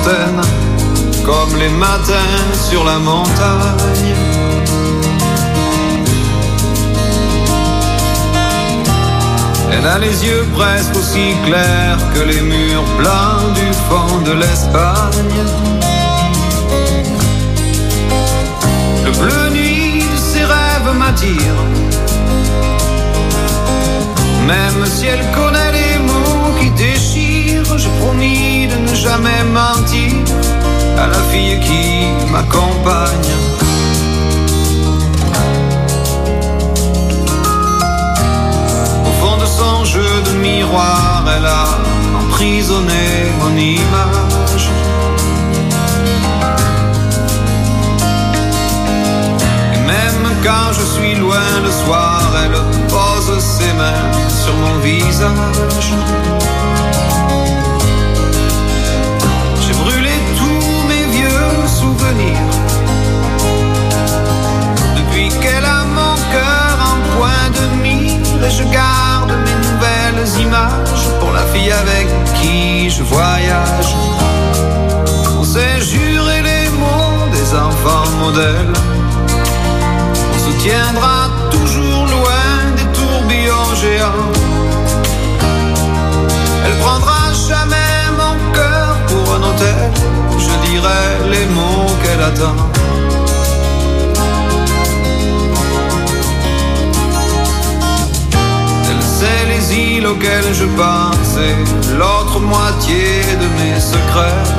fontaine, comme les matins sur la montagne. Elle a les yeux presque aussi clairs que les murs blancs du fond de l'Espagne. Le bleu nuit de ses rêves m'attire, même si elle connaît les mots qui déchirent. J'ai promis de ne jamais mentir à la fille qui m'accompagne. Au fond de son jeu de miroir, elle a emprisonné mon image. Et même quand je suis loin le soir, elle pose ses mains sur mon visage. J'ai brûlé tous mes vieux souvenirs depuis qu'elle a mon cœur en point de mire. Et je garde mes nouvelles images pour la fille avec qui je voyage. On s'est juré les mots des enfants modèles. On se tiendra toujours loin des tourbillons géants. Elle prendra jamais mon cœur pour un hôtel. Je dirai les mots qu'elle attend. Elle sait les îles auxquelles je pense et l'autre moitié de mes secrets.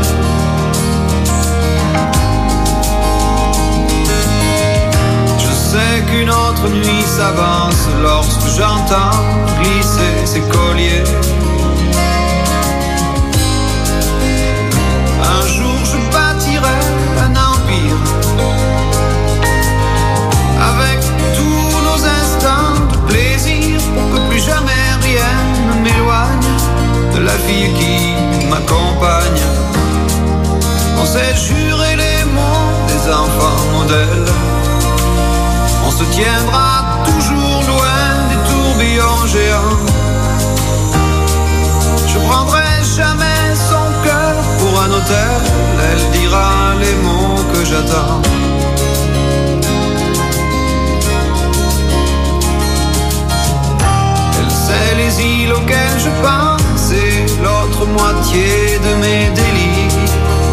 Je sais qu'une autre nuit s'avance lorsque j'entends glisser ses colliers. Un jour je bâtirai un empire avec tous nos instants de plaisir pour que plus jamais rien ne m'éloigne de la fille qui m'accompagne. On s'est juré les mots des enfants modèles. On se tiendra toujours loin des tourbillons géants. Je prendrai jamais son cœur pour un hôtel. Elle dira les mots que j'attends. Elle sait les îles auxquelles je pense et l'autre moitié de mes délires.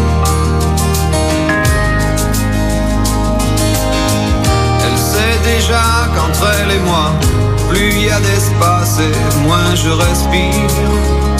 Elle sait déjà qu'entre elle et moi, plus il y a d'espace et moins je respire.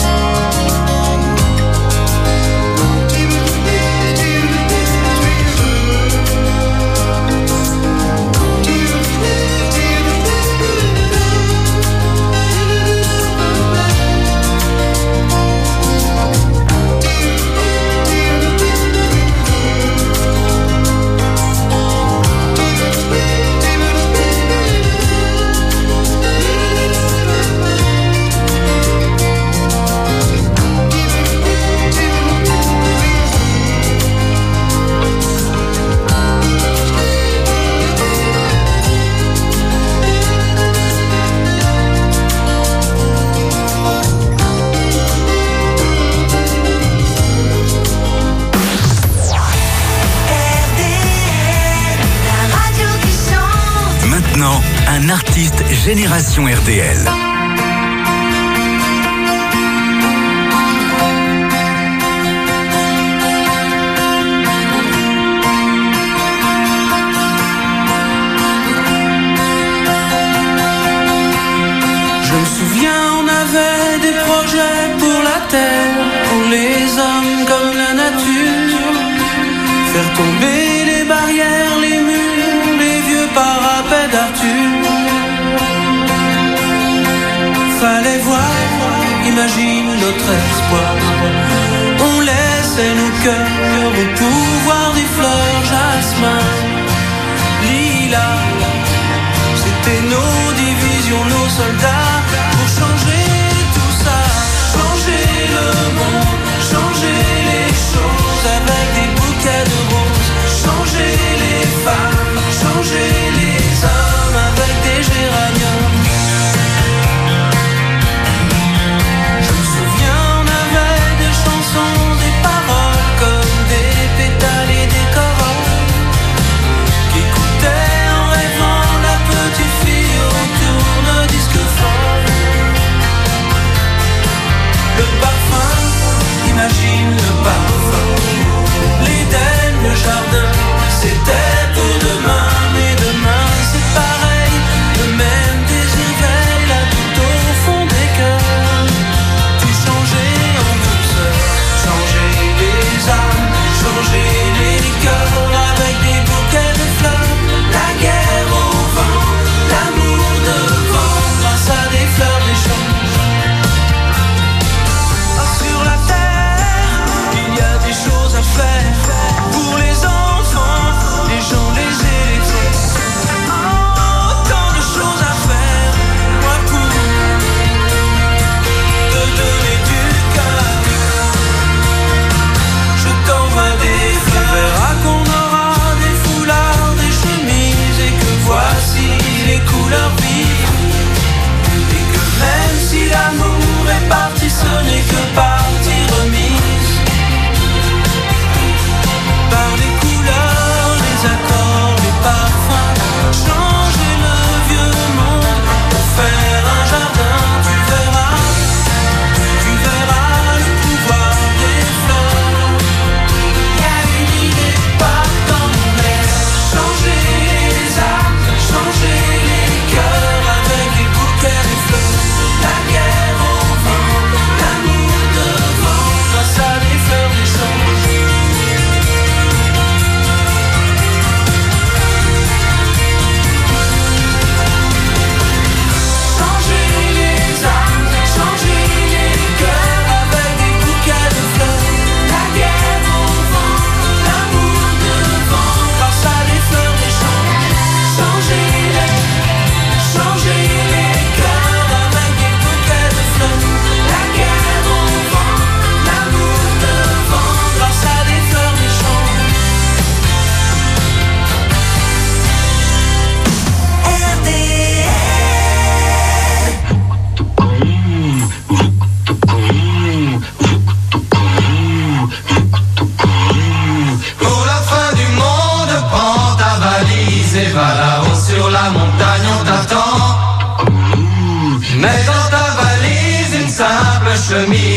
Un artiste Génération RDL. Je me souviens, on avait des projets pour la terre, pour les hommes comme la nature. Faire tomber les barrières, les murs, les vieux parapets d'Arthur. Fallait voir, imagine notre espoir. On laissait nos cœurs au pouvoir des fleurs, jasmin, lilas. C'était nos divisions, nos soldats, pour changer tout ça. Changer le monde, changer les choses avec des bouquets de roses. Changer les femmes, changer les hommes avec des géraniums. Je me souviens, on avait des chansons, des paroles comme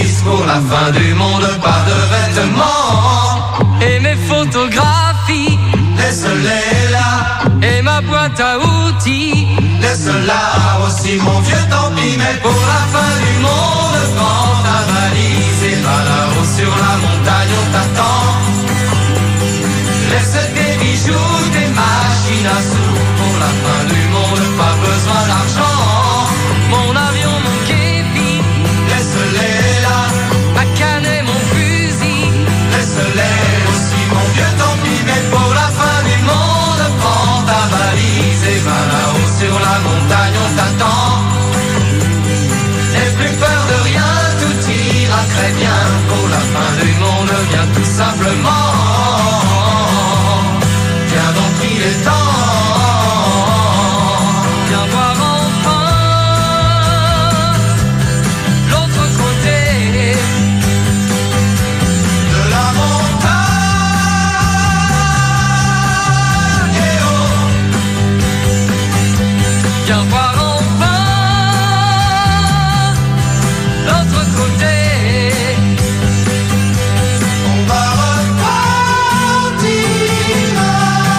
chemise pour la fin du monde, pas de vêtements. Et mes photographies, laisse-les là. Et ma boîte à outils, laisse-la aussi, mon vieux, tant pis. Mais pour la fin du monde, prends ta valise et va là-haut sur la montagne, on t'attend. Laisse tes bijoux, tes machines à sous. Pour la fin du monde, pas besoin d'argent. mon avion, mon képi, laisse-les là. ma canne et mon fusil, laisse-les aussi, mon vieux, tant pis. Mais pour la fin du monde, prends ta valise et va là-haut sur la montagne, on t'attend. N'aie plus peur de rien, tout ira très bien. Pour la fin du monde, viens tout simplement. Viens donc, il est temps. viens voir enfin l'autre côté De la montagne, eh oh. viens voir enfin l'autre côté. On va repartir à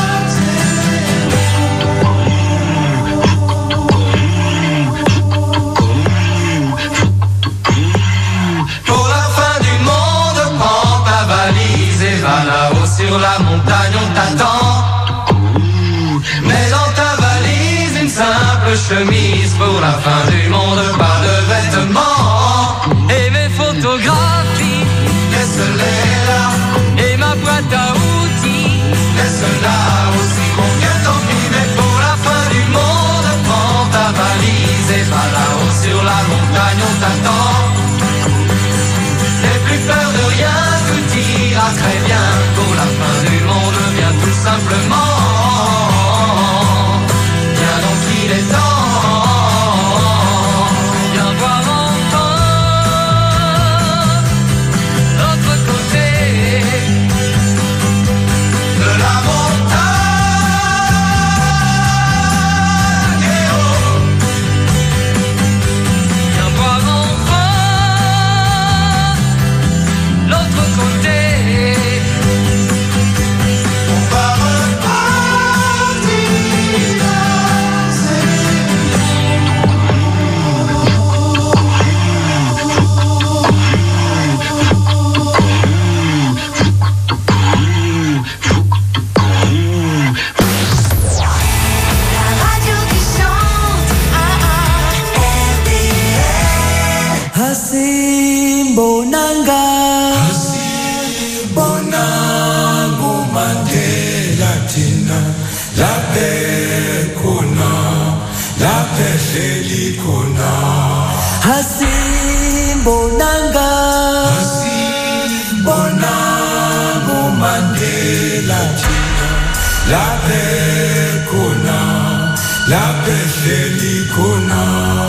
zéro. Pour la fin du monde, prends ta valise et va là-haut sur la montagne, on t'attend. Mets dans ta valise une simple chemise. Pour la fin du monde, pas de vêtements. Et mes photographies, Laisse-les là, et ma boîte à outils, laisse-la aussi, mon vieux, tant pis. Mais pour la fin du monde, prends ta valise et va là-haut sur la montagne, on t'attend. N'aie plus peur de rien, tout ira très bien. Pour la fin du monde, viens tout simplement. Viens donc, il est temps. viens voir enfin l'autre côté De la montagne, eh oh. viens voir enfin l'autre côté. On va repartir à La radio qui chante, RTL. Hasimbo nanga, Bonango Mandela Tina, la paix kona, la paix chélie kona. Hasimbo nanga, Bonango Mandela Tina, la paix kona, la paix chélie kona.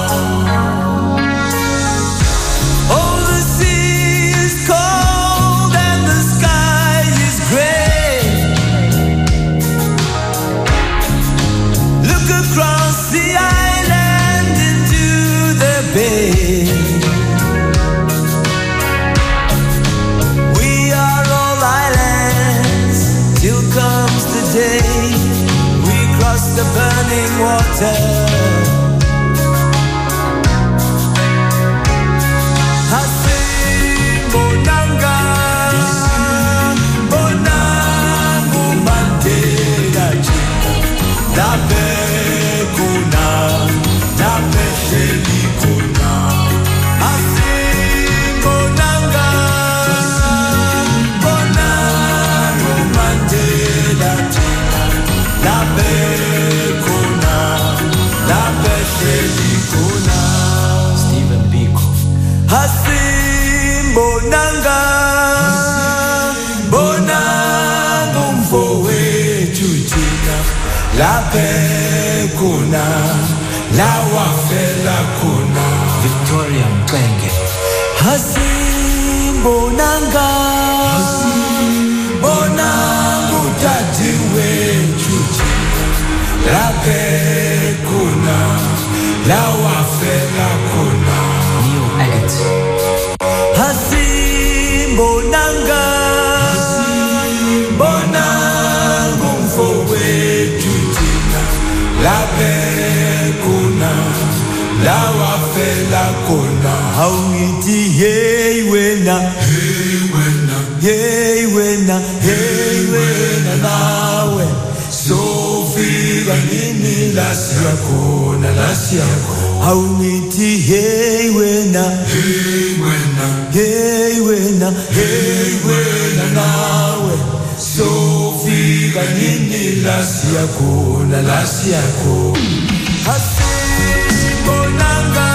oh the sea is cold and the sky is gray. Look across the island into the bay. We are all islands till comes the day we cross the burning water. Hasimbo nanga, bonango Mandela Tina, la paix kuna, la paix chélie kuna. Hasimbo nanga, bonango Mandela Tina, la paix kuna, la paix chélie kuna. Stephen Biko. Hasimbo nanga, bonango mfowethu thina, la paix kuna, la wafela kuna. Victoria Mxenge. Hasimbo nanga, bonango tati wethu thina, la paix kuna, la wafela kuna. New Alex. bonanga bonanga mfowethu thina laphe khona la wafela khona awuyithi hey wena nawe sofika nini la siyakhona awuyithi hey wena nawe sofika nini la siyakhona hasibonanga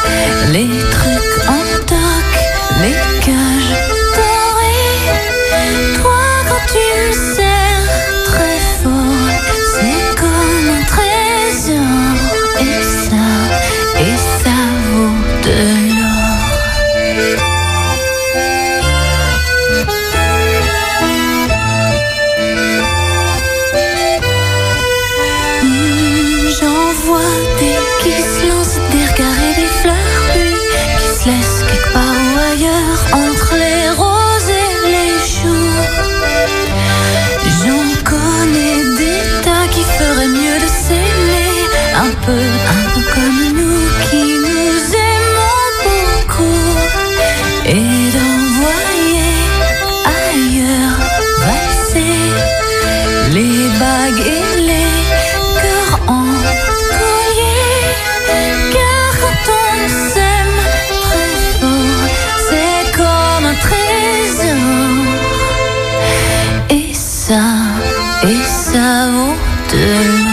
Les trucs en toc, les cages dorées. peu comme nous qui nous aimons beaucoup et d'envoyer ailleurs valser les bagues et les cœurs en collier. Car quand on s'aime très fort, c'est comme un trésor. Et ça vaut de l'or.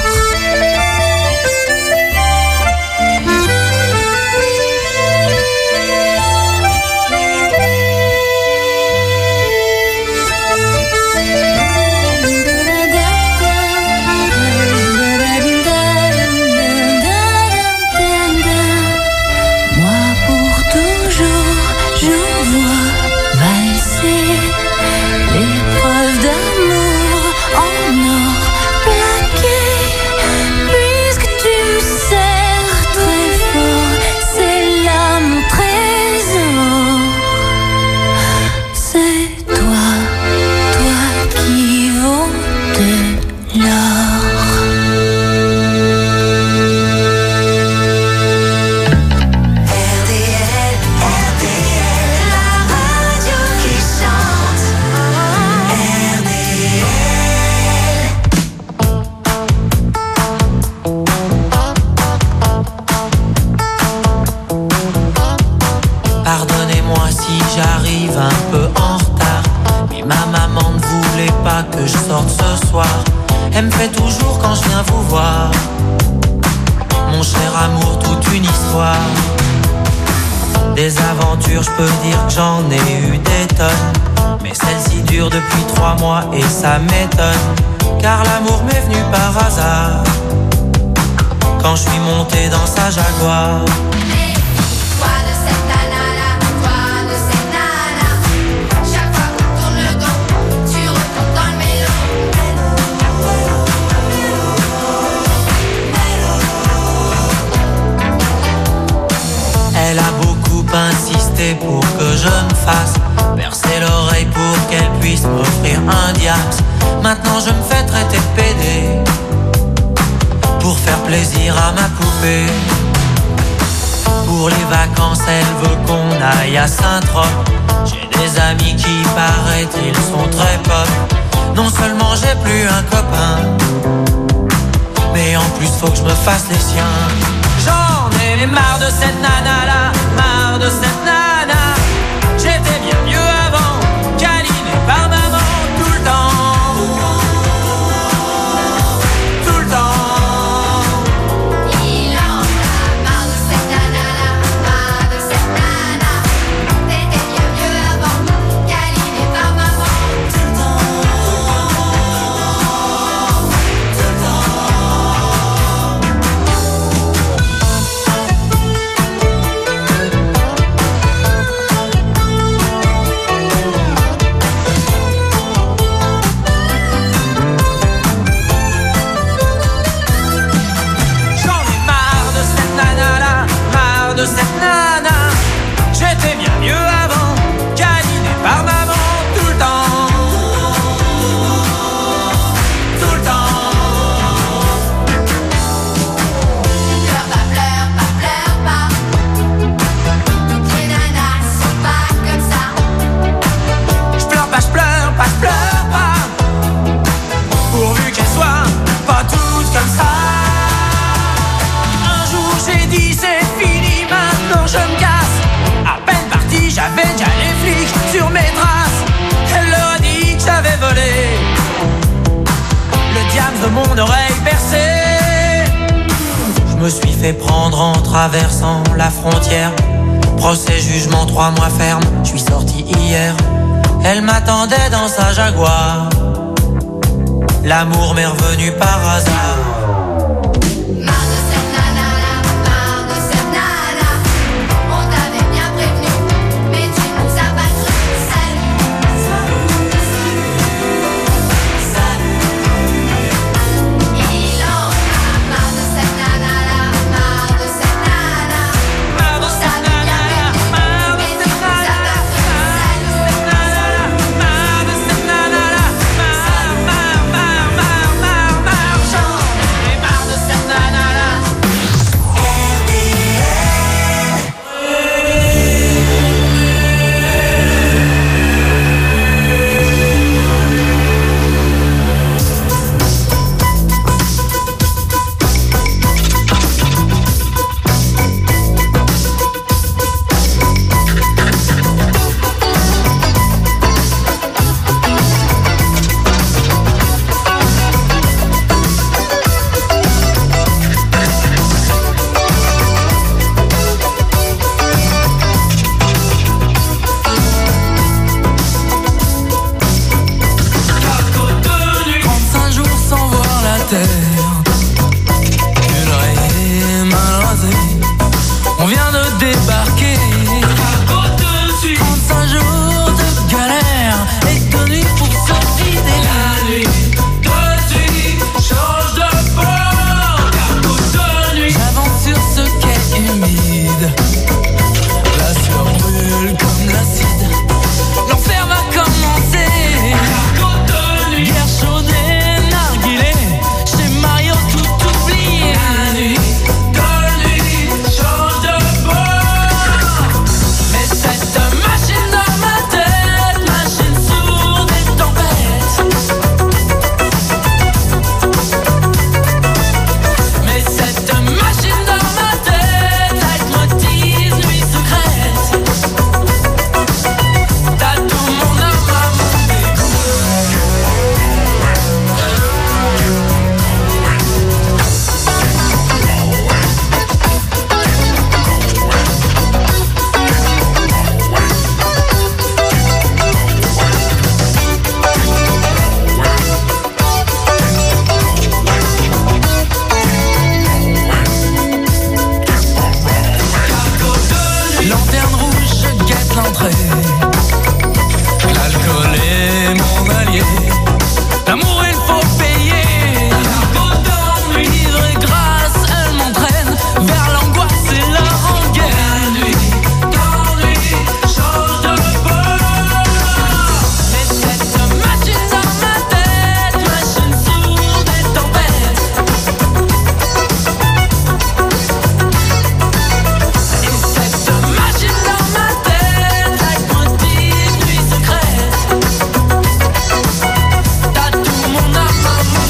Elle me fait toujours quand je viens vous voir. Mon cher amour, toute une histoire. Des aventures, je peux dire que j'en ai eu des tonnes. Mais celle-ci dure depuis 3 mois et ça m'étonne. Car l'amour m'est venu par hasard quand je suis monté dans sa Jaguar. Elle a beaucoup insisté pour que je me fasse percer l'oreille pour qu'elle puisse m'offrir un diax. Maintenant je me fais traiter de pédé pour faire plaisir à ma poupée. Pour les vacances elle veut qu'on aille à Saint-Trope. J'ai des amis qui paraît-il sont très pop. Non seulement j'ai plus un copain, mais en plus faut que je me fasse les siens. J'en ai marre de cette nana là, marre de cette nana. J'étais bien mieux avant, câliné par maman tout le temps. Tout le temps. Il en a marre de cette nana là, marre de cette nana. T'étais bien mieux avant, câliné par maman tout le temps. Tout le temps. De cette nana, j'étais bien mieux avant, câliné par maman tout le temps. Tout le temps. Pleure pas, pleure pas, pleure pas. Toutes les nanas sont pas comme ça. Je pleure pas, je pleure pas, je pleure pas. Pourvu qu'elles soient pas toutes comme ça. Un jour j'ai dit c'est fini. Maintenant je me casse. À peine parti, j'avais déjà les flics sur mes traces. Elle leur a dit que j'avais volé le diable de mon oreille percée. Je me suis fait prendre en traversant la frontière. Procès, jugement, 3 mois ferme. Je suis sorti hier. Elle m'attendait dans sa Jaguar. L'amour m'est revenu par hasard. et de nuit pour se vider la nuit. De nuit, change de bord, car toute nuit j'avance sur ce quai humide. La sueur brûle comme l'acide. L'enfer va commencer. Guerre chaude et narguilé. Chez Mario tout oublié. La nuit, de nuit, change de bord. Mais cette machine dans ma tête, machine sourde et tempête. Mais cette machine dans ma tête, leitmotiv, nuit secrète. T'as tout mon âme à mon lanterne rouge, je guette l'entrée. L'alcool est mon allié. L'amour il faut payer. Ivre et grâce, elle m'entraîne vers l'angoisse et la rengaine. D'ennui, change de bord. Mais cette machine dans ma tête, machine sourde et tempête. Et cette machine dans ma tête, leitmotiv, nuit secrète. T'as tout mon âme à mon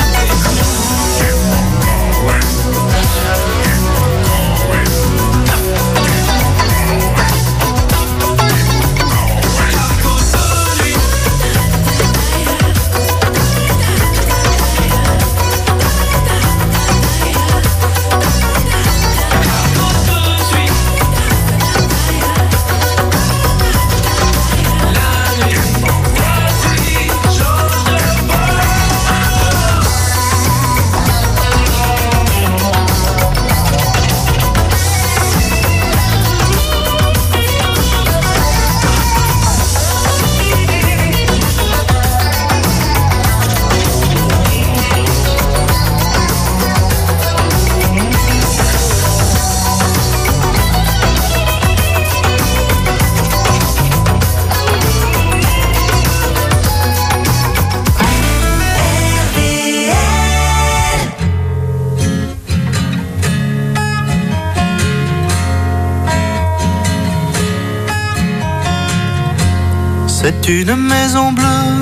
C'est une maison bleue,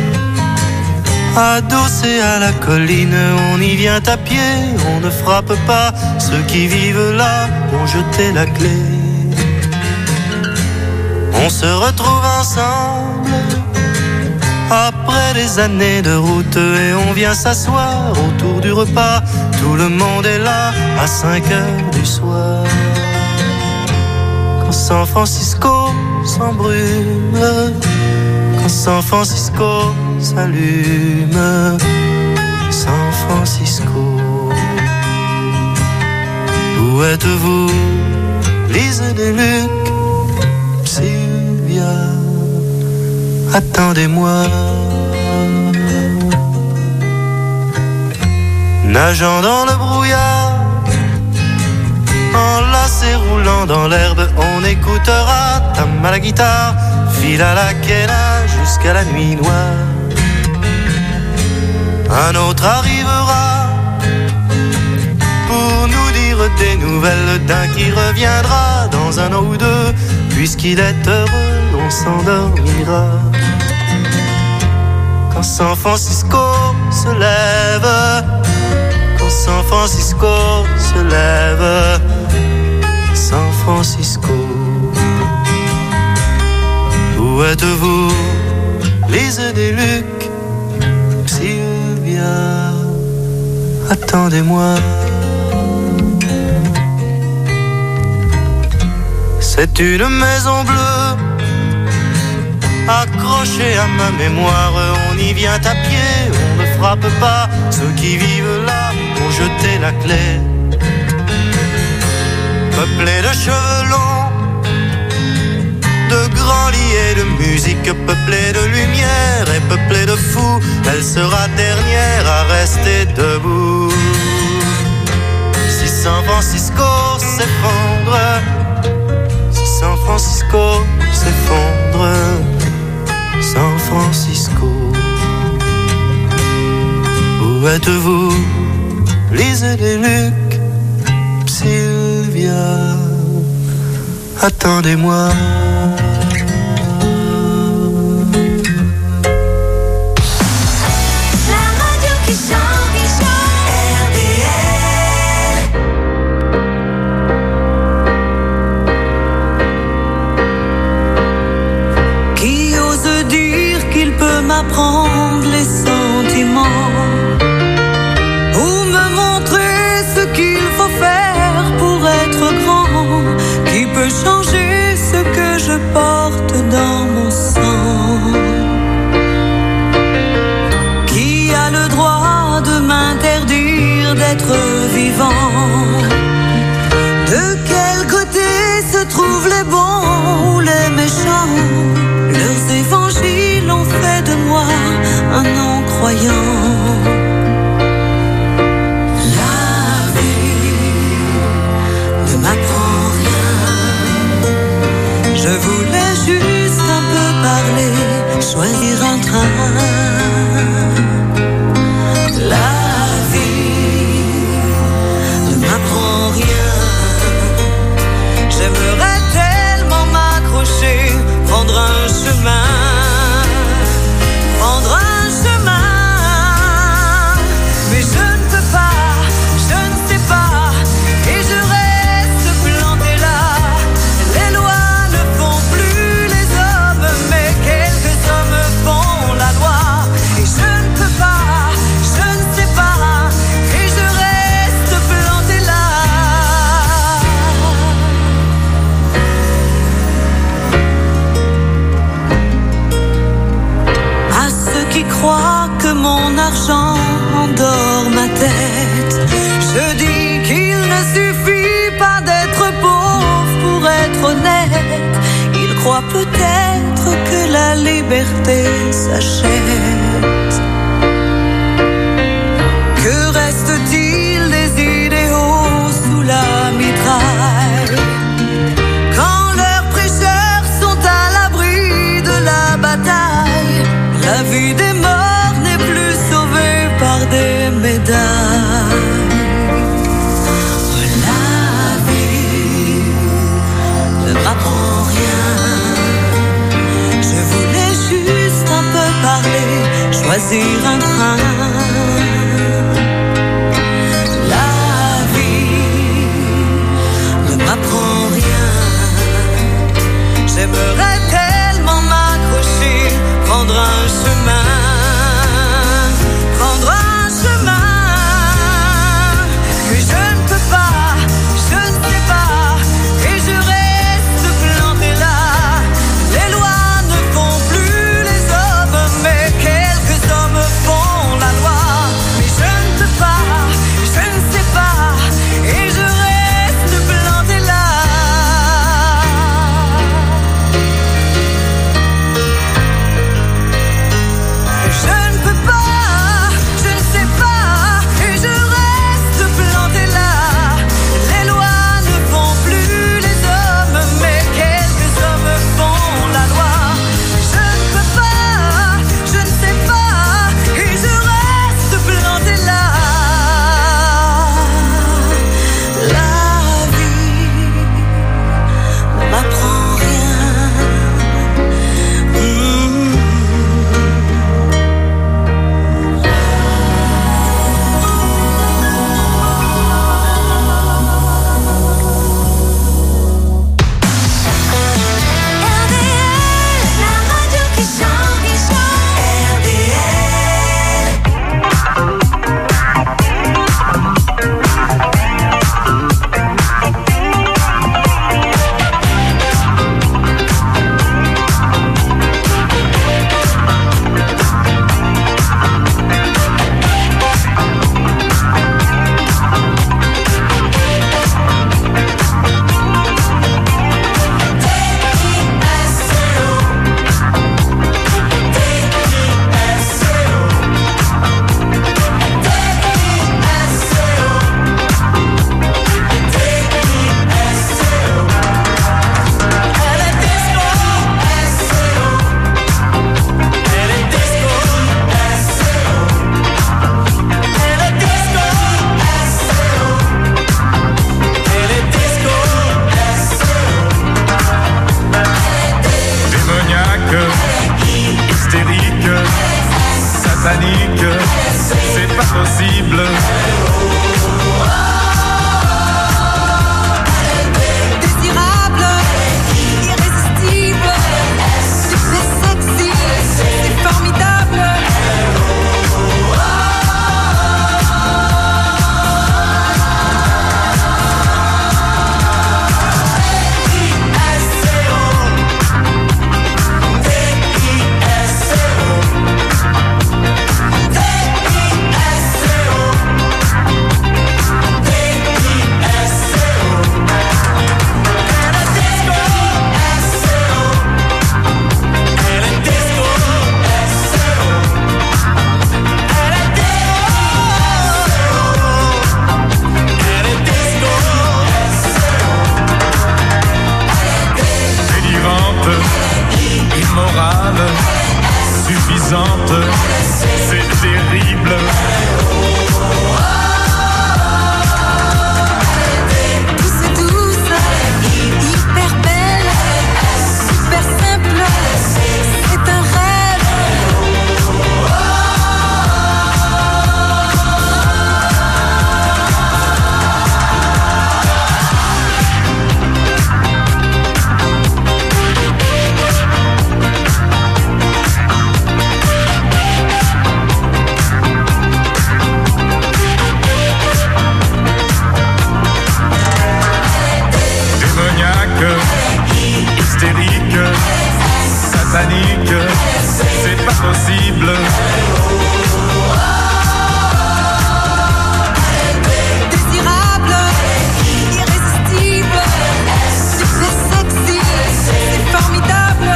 adossée à la colline. On y vient à pied, on ne frappe pas. Ceux qui vivent là ont jeté la clé. On se retrouve ensemble après des années de route et on vient s'asseoir autour du repas. Tout le monde est là à 5 heures du soir. Quand San Francisco s'embrume, quand San Francisco s'allume, San Francisco. Où êtes-vous, Lise des Luc, Sylvia, attendez-moi. Nageant dans le brouillard, enlacé roulant dans l'herbe, on écoutera Tam à la guitare, file à la quena jusqu'à la nuit noire. Un autre arrivera pour nous dire des nouvelles d'un qui reviendra dans un an ou deux. Puisqu'il est heureux, on s'endormira. Quand San Francisco se lève, quand San Francisco se lève, San Francisco. Où êtes-vous, Lise des Luc, Sylvia, attendez-moi. C'est une maison bleue accrochée à ma mémoire. On y vient à pied, on ne frappe pas. Ceux qui vivent là ont jeté la clé. Peuplée de cheveux longs, de grands lits et de musique peuplée de lumière et peuplée de fous, elle sera dernière à rester debout. Si San Francisco s'effondre, si San Francisco s'effondre, San Francisco, où êtes-vous? Lisez les Luc, Sylvia, attendez-moi. La radio qui chante, RDL. Qui ose dire qu'il peut m'apprendre les sentiments, qu'il faut faire pour être grand, qui peut changer ce que je porte dans mon sang, qui a le droit de m'interdire d'être vivant. De quel côté se trouvent les bons ou les méchants? Leurs évangiles ont fait de moi un non-croyant. Je voulais juste un peu parler, choisir un train. La vie ne m'apprend rien. J'aimerais tellement m'accrocher, prendre un chemin, prendre un chemin. Mais je ne peux pas, je ne sais pas, et je reste planté là. Les lois ne font plus les hommes, mais quelques hommes font la loi. Et je ne peux pas, je ne sais pas, et je reste planté là. À ceux qui croient que mon argent endort ma tête, je dis qu'il ne suffit pas d'être pauvre pour être honnête. Ils croient peut-être que la liberté s'achète. Que reste-t-il des idéaux sous la mitraille, quand leurs prêcheurs sont à l'abri de la bataille? La vie des morts n'est plus sauvée par des médailles. La vie ne m'apprend rien. Je voulais juste un peu parler, choisir un train. La vie ne m'apprend rien. J'aimerais tellement m'accrocher, prendre un chemin, prendre un chemin. Mais je ne peux pas, je ne sais pas, et je reste planté là. Les lois ne font plus les hommes, mais quelques hommes font la loi. Mais je ne peux pas, je ne sais pas, et je reste planté là. satanique, c'est pas possible. Désirable, irrésistible, super sexy, c'est formidable. Immorale, suffisante, c'est terrible. Douce, douce, hyper belle, super simple, c'est un rêve. Hystérique, satanique, c'est pas possible. Désirable, irrésistible, super sexy, c'est formidable.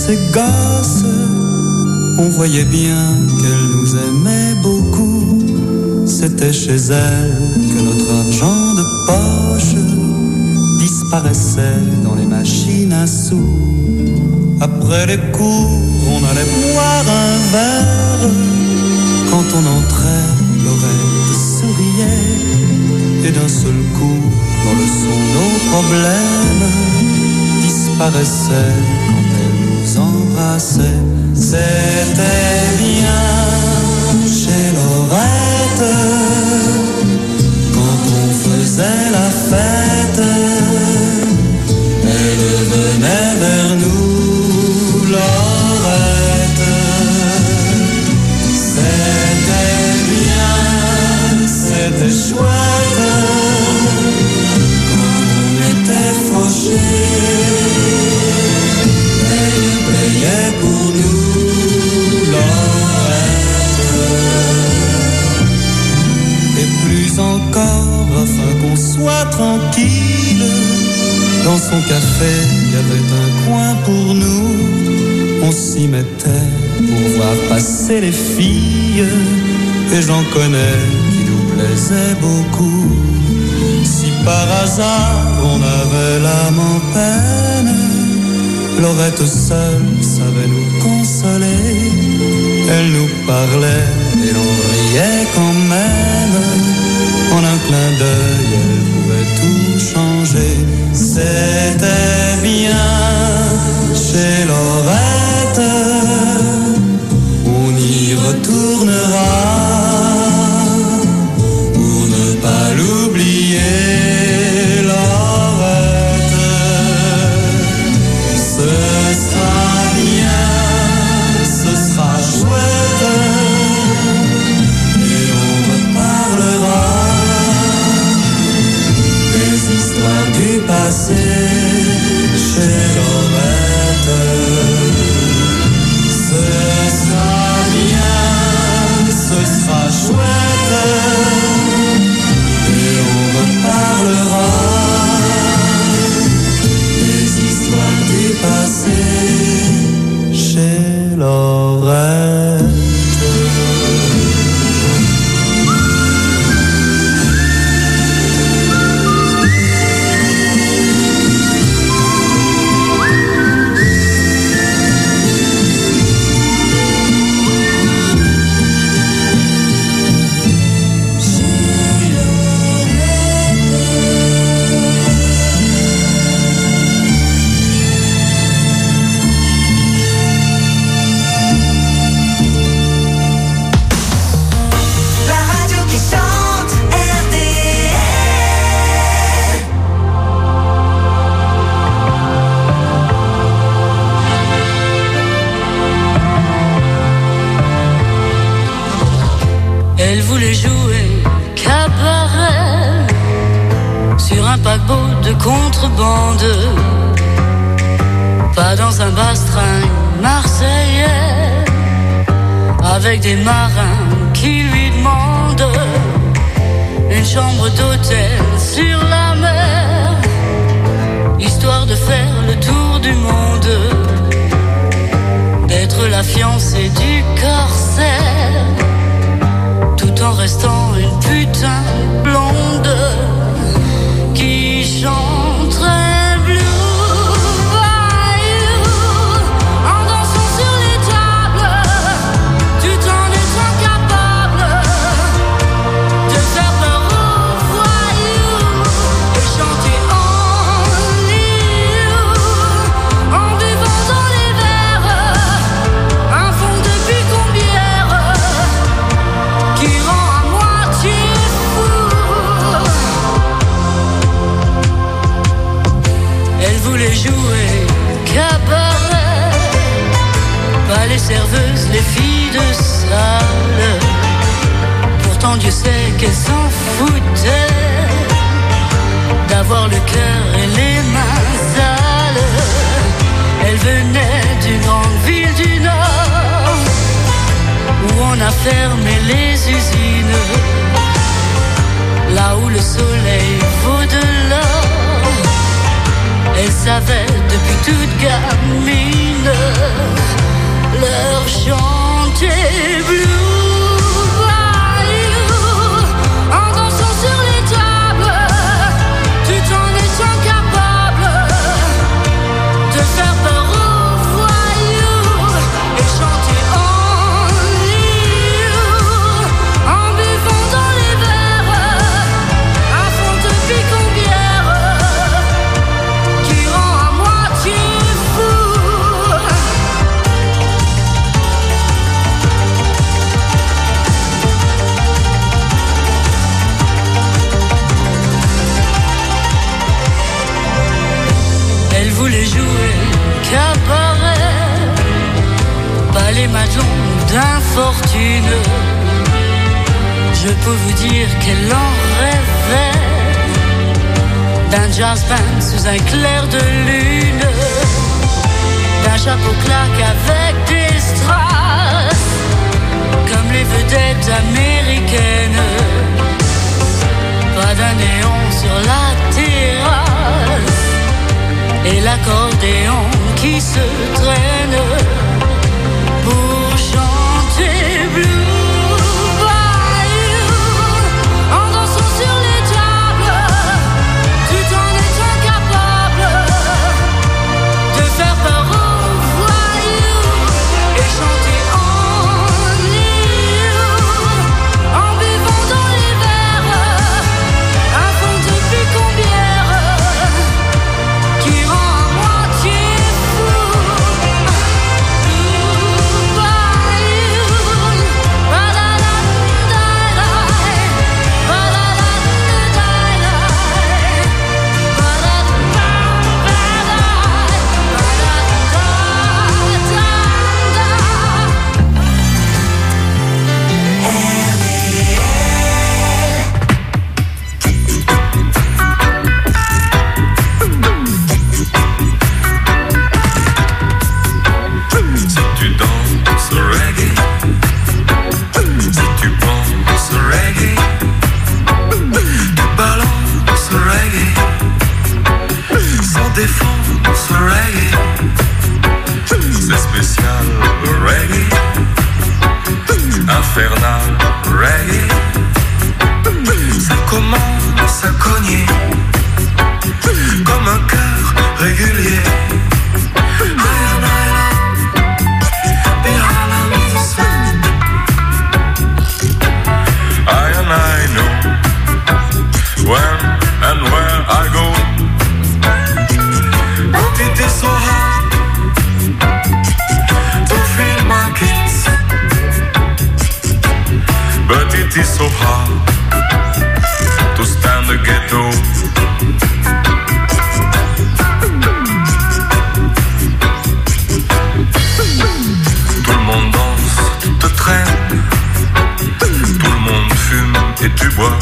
ses gosses. On voyait bien qu'elle nous aimait beaucoup. C'était chez elle que notre argent de poche disparaissait dans les machines à sous. Après les cours, on allait boire un verre. Quand on entrait, Laurette souriait. Et d'un seul coup, dans le son, nos problèmes disparaissaient quand elle nous embrassait. C'était bien chez Laurette quand on faisait la fête. Elle venait vers nous, Laurette. C'était bien, c'était chouette quand on était fauchés. Elle payait pour nous, Laurette. Et plus encore, afin qu'on soit tranquille, dans son café, il y avait un coin pour nous. On s'y mettait pour voir passer les filles. Et j'en connais qui nous plaisaient beaucoup. Si par hasard on avait l'âme en peine, Laurette seule savait nous consoler. Elle nous parlait et l'on riait quand même. En un clin d'œil, elle pouvait tout changer. C'était bien chez Laurette. On y retournera pour ne pas l'oublier, Laurette. Ce sera bien, ce sera chouette. Et on reparlera des histoires du passé chez Laurette. Ce sera bien, ce sera chouette. Et on reparlera des histoires du passé chez Laurette. Elle voulait jouer cabaret sur un paquebot de contrebande, pas dans un bastringue marseillais, avec des marins qui lui demandent une chambre d'hôtel sur la mer, histoire de faire le tour du monde, d'être la fiancée du corsaire, tout en restant une putain blonde qui chante un blues bayou en dansant sur les tables, tout en étant capable de faire peur aux voyous et chanter Only You en buvant dans les verres un fond de bicombière qui rend à moitié fou. Elle voulait jouer cabaret, pas les serveuses, les filles de salle. Pourtant Dieu sait qu'elle s'en foutait d'avoir le cœur et les mains sales. Elle venait d'une grande ville du Nord où on a fermé les usines, là où le soleil vaut de l'or. Elle savait de depuis toute gamine, leur chanter blue. Les madelons d'infortune, je peux vous dire qu'elle en rêvait d'un jazz band sous un clair de lune, d'un chapeau claque avec des strass, comme les vedettes américaines, pas d'un néon sur la terrasse, et l'accordéon qui se traîne pour chanter Blue Bayou, en dansant sur les tables, tout en étant capable de faire peur aux voyous et chanter en you, en buvant dans les verres un fond de picombière qui rend à moitié fou. Infernal reggae, ça commence à cogner comme un cœur régulier. I know when and where I go, but it is so hard to feel my kiss. But it is so hard to stand the ghetto. Tout le monde danse, tu te traînes. Tout le monde fume et tu bois.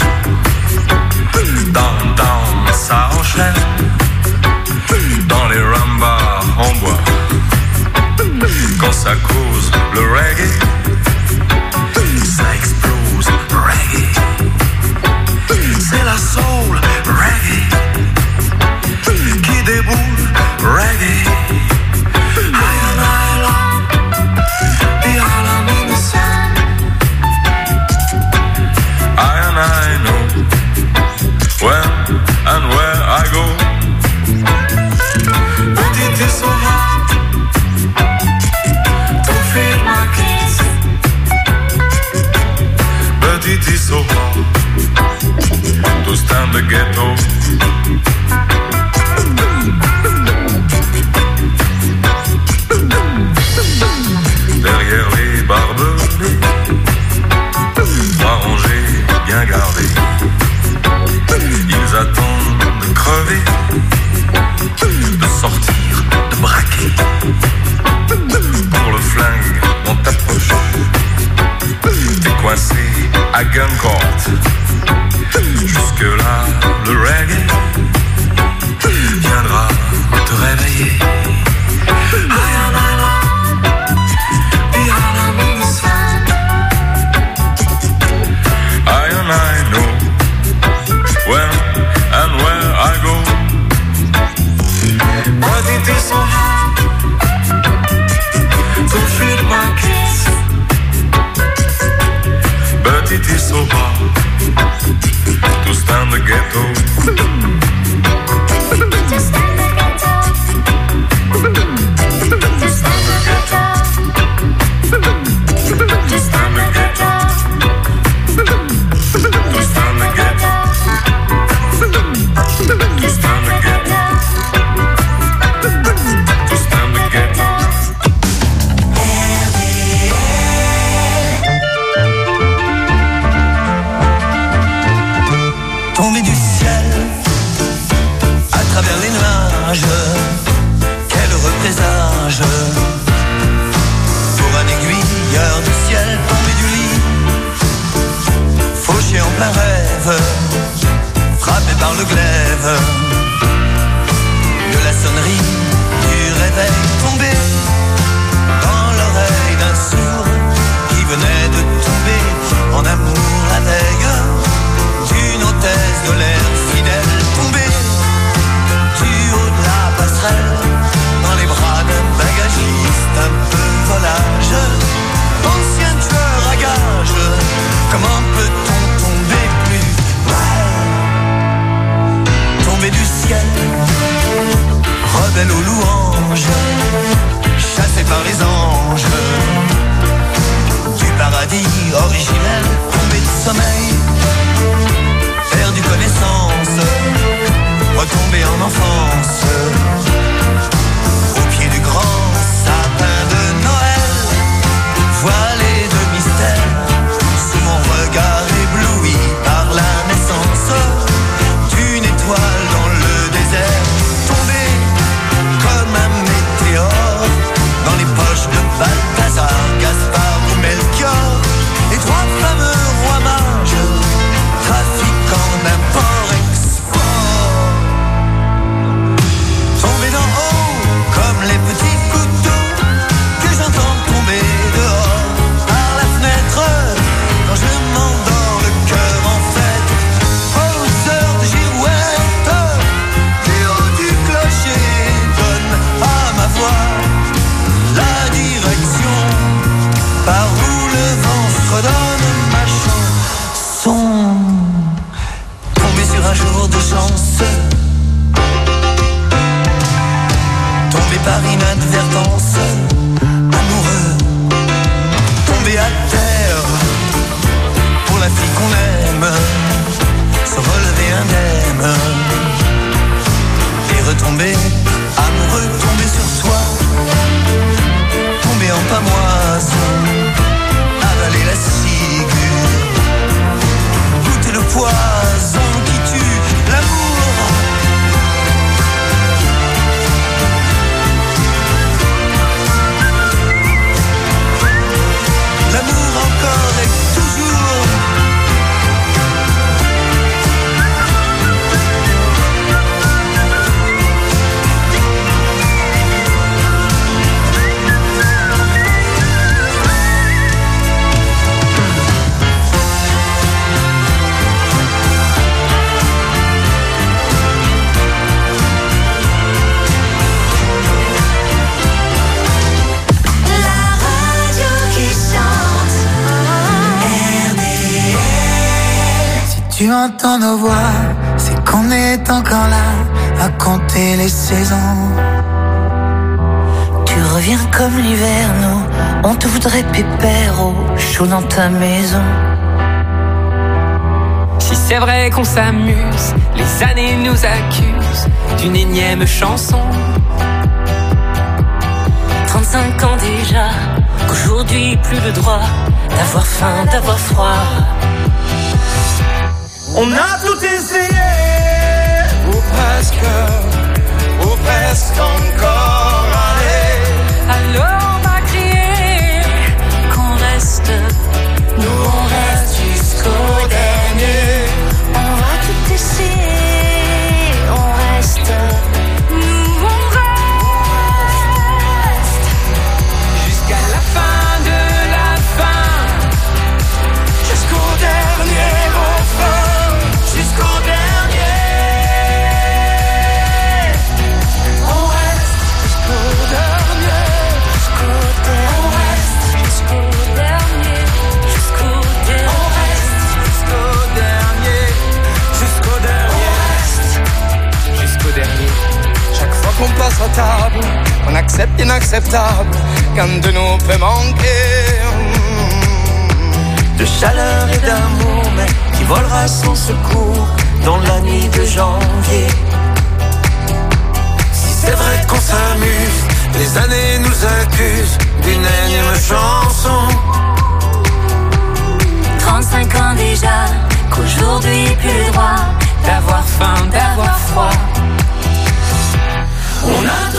Down, down, ça enchaîne. Dans les rambas en bois. Quand ça cause le reggae, ça explose reggae. C'est la soul reggae qui déboule reggae. High on island, behind I'm in the sun. I know when and where I go, but it is so hard to feel my kiss. But it is so hard to stand the ghetto. Derrière les barbelés, trois rangées bien gardées, ils attendent de crever, de sortir, de braquer. Pour le flingue, on t'approche. T'es coincé à gun court. Jusque là, le reggae l'orage. Quel heureux présage pour un aiguilleur du ciel tombé du lit, fauché en plein rêve, frappé par le glaive de la sonnerie du réveil, tombé dans l'oreille d'un sourd qui venait de tomber en amour avec d'une hôtesse de l'air fidèle, tombé du haut de la passerelle dans les bras d'un bagagiste un peu volage, ancien tueur à gages. Comment peut-on tomber plus bas? Tomber du ciel, rebelle aux louanges, chassé par les anges du paradis originel, tombé de sommeil, perdu connaissance, retombé en enfance, au pied du grand sapin de Noël, voilé de mystère, sous mon regard ébloui par la naissance d'une étoile dans le désert, tombé comme un météore dans les poches de Balthazar, Gaspard ou Melchior, et trois fameux rois mages trafiquant d'import-export, tombé d'en haut comme les petits couteaux que j'entends tomber dehors par la fenêtre quand je m'endors le cœur en fête, aux heures de girouette, du haut du clocher donne à ma voix la direction par où le vent fredonne ma chanson, tombé sur un jour de chance, tombé par inadvertance, amoureux, tombé à terre pour la fille qu'on aime, se relever indemne et retomber amoureux, tombé sur toi, tombé en pamoise, avaler la ciguë, goûter le poison qui tue l'amour. L'amour encore et toujours. Tu entends nos voix, c'est qu'on est encore là à compter les saisons. Tu reviens comme l'hiver, nous, on te voudrait pépère au chaud dans ta maison. Si c'est vrai qu'on s'amuse, les années nous accusent d'une énième chanson. 35 ans déjà, qu'aujourd'hui plus le droit d'avoir faim, d'avoir froid. On a tout essayé, ou presque encore, allez. Alors on va crier qu'on reste, nous on reste jusqu'au dernier. On va tout essayer, on reste, nous on reste jusqu'à la fin de la fin, jusqu'au dernier refrain. Jusqu'au dernier, on reste jusqu'au dernier, jusqu'au dernier, on reste jusqu'au dernier, jusqu'au dernier, on reste jusqu'au dernier, jusqu'au dernier, on reste jusqu'au dernier. Chaque fois qu'on passe à table, on accepte l'inacceptable, qu'un de nous peut manquer. De chaleur et d'amour, mais qui volera sans secours dans la nuit de janvier. Si c'est vrai qu'on s'amuse, les années nous accusent d'une énième chanson. 35 ans déjà, qu'aujourd'hui plus le droit d'avoir faim, d'avoir froid. On a